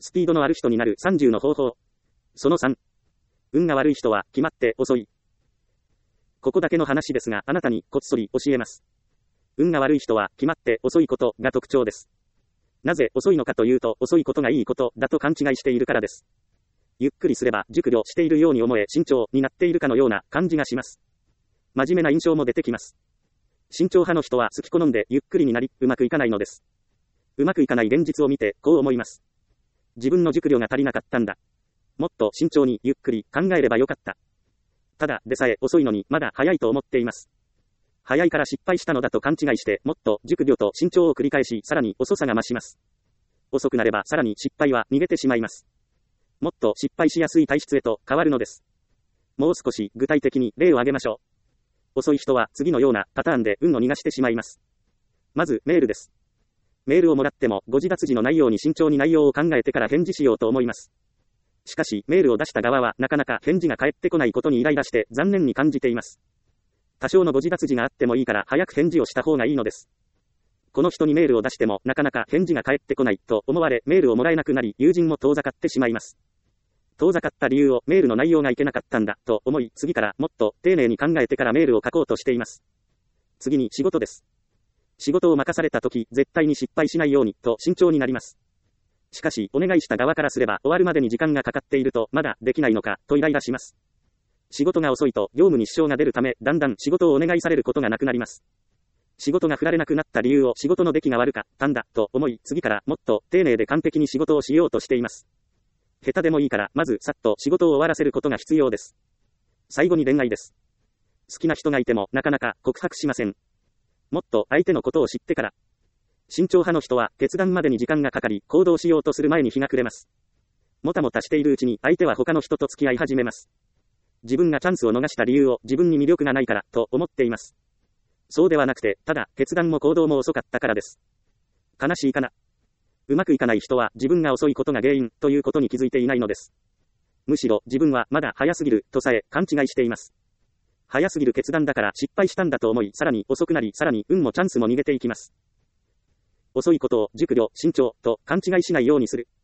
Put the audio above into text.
スピードのある人になる30の方法。その3。運が悪い人は決まって遅い。ここだけの話ですが、あなたにこっそり教えます。運が悪い人は決まって遅いことが特徴です。なぜ遅いのかというと、遅いことがいいことだと勘違いしているからです。ゆっくりすれば熟慮しているように思え、慎重になっているかのような感じがします。真面目な印象も出てきます。慎重派の人は好き好んでゆっくりになり、うまくいかないのです。うまくいかない現実を見て、こう思います。自分の熟慮が足りなかったんだ。もっと慎重にゆっくり考えればよかった。ただでさえ遅いのにまだ早いと思っています。早いから失敗したのだと勘違いして、もっと熟慮と慎重を繰り返し、さらに遅さが増します。遅くなればさらに失敗は逃げてしまいます。もっと失敗しやすい体質へと変わるのです。もう少し具体的に例を挙げましょう。遅い人は次のようなパターンで運を逃がしてしまいます。まずメールです。メールをもらってもご自立時の内容に慎重に内容を考えてから返事しようと思います。しかしメールを出した側はなかなか返事が返ってこないことにイライラして残念に感じています。多少のご自立時があってもいいから早く返事をした方がいいのです。この人にメールを出してもなかなか返事が返ってこないと思われ、メールをもらえなくなり、友人も遠ざかってしまいます。遠ざかった理由をメールの内容がいけなかったんだと思い、次からもっと丁寧に考えてからメールを書こうとしています。次に仕事です。仕事を任された時、絶対に失敗しないようにと慎重になります。しかし、お願いした側からすれば終わるまでに時間がかかっているとまだできないのかとイライラします。仕事が遅いと業務に支障が出るため、だんだん仕事をお願いされることがなくなります。仕事が振られなくなった理由を仕事の出来が悪かったんだと思い、次からもっと丁寧で完璧に仕事をしようとしています。下手でもいいから、まずさっと仕事を終わらせることが必要です。最後に恋愛です。好きな人がいてもなかなか告白しません。もっと相手のことを知ってから。慎重派の人は決断までに時間がかかり、行動しようとする前に日が暮れます。もたもたしているうちに相手は他の人と付き合い始めます。自分がチャンスを逃した理由を自分に魅力がないからと思っています。そうではなくて、ただ決断も行動も遅かったからです。悲しいかな。うまくいかない人は自分が遅いことが原因ということに気づいていないのです。むしろ自分はまだ早すぎるとさえ勘違いしています。早すぎる決断だから失敗したんだと思い、さらに遅くなり、さらに運もチャンスも逃げていきます。遅いことを熟慮、慎重と勘違いしないようにする。